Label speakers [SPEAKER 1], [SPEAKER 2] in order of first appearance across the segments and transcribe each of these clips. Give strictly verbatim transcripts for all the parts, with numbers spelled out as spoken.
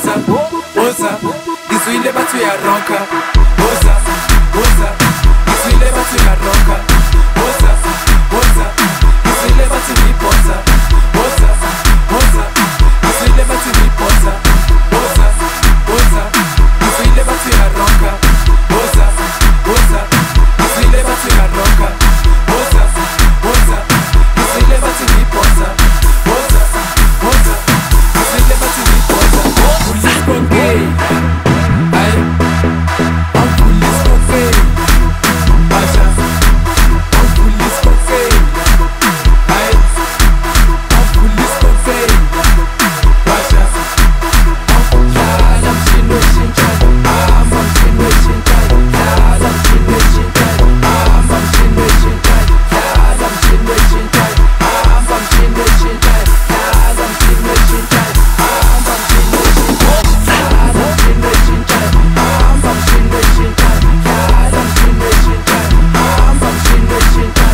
[SPEAKER 1] Oza, oza, ngizwile bathi uyaronka. Oza, oza, ngizwile bathi uyaronka. Oza, oza, ngizwile bathi ngiphosa. Oza, oza, ngizwile bathi ngiphosa. Oza, oza, ngizwile bathi uyaronka. Oza, oza, ngizwile bathi uyaronka. Oza, oza, ngizwile bathi ngiphosa. Oza, oza, ngizwile bathi ngiphosa. Police cocaine, ay, I'm police cocaine, Basha, I'm police cocaine, ay, I'm police cocaine, Basha, I'm yala mshino shinchai, I'm mshino shinchai, yala mshino shinchai, I'm mshino shinchai, yala mshino shinchai, I'm mshino shinchai, yala mshino shinchai, I'm mshino shinchai, yala mshino shinchai, I'm mshino shinchai, yala mshino shinchai, I'm mshino shinchai.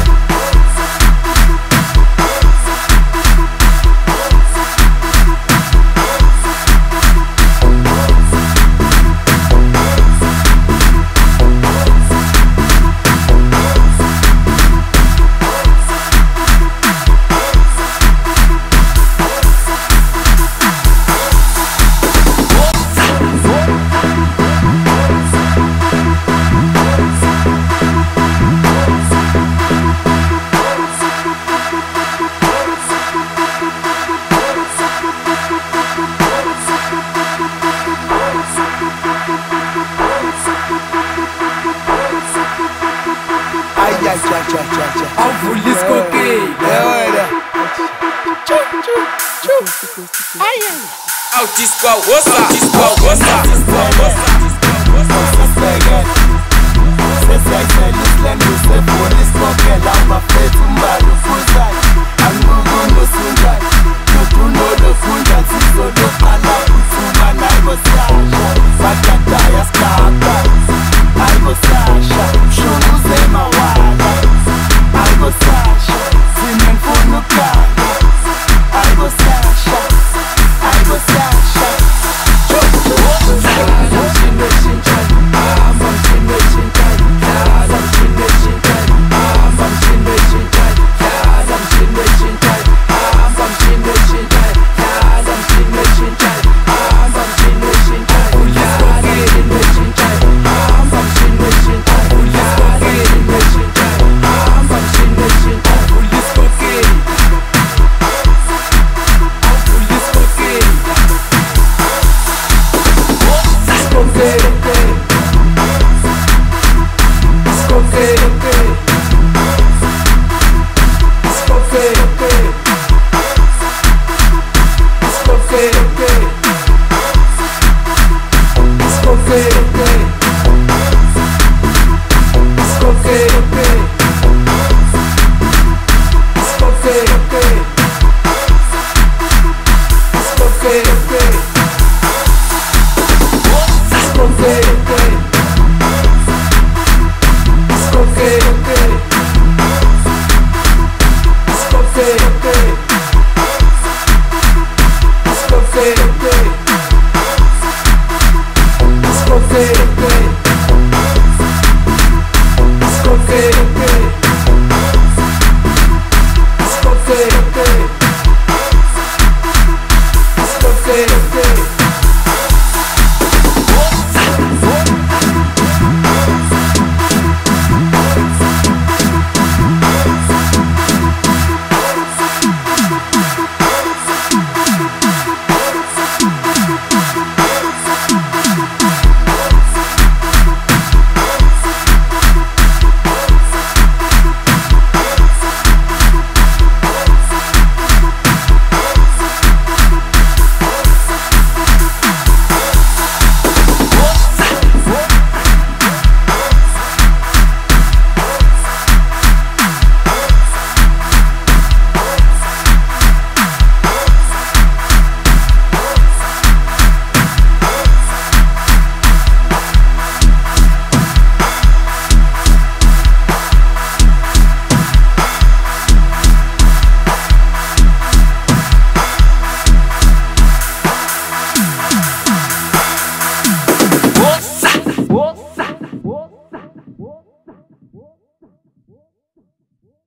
[SPEAKER 2] Ay, ay, ay, ay, ay, ay.
[SPEAKER 1] I'm police cocaine.
[SPEAKER 2] É, olha.
[SPEAKER 3] Autisco, ossa, autisco, ossa,
[SPEAKER 2] Você pega, você sai feliz, lembra, você por isso qualquer lá, uma feita, um barulho.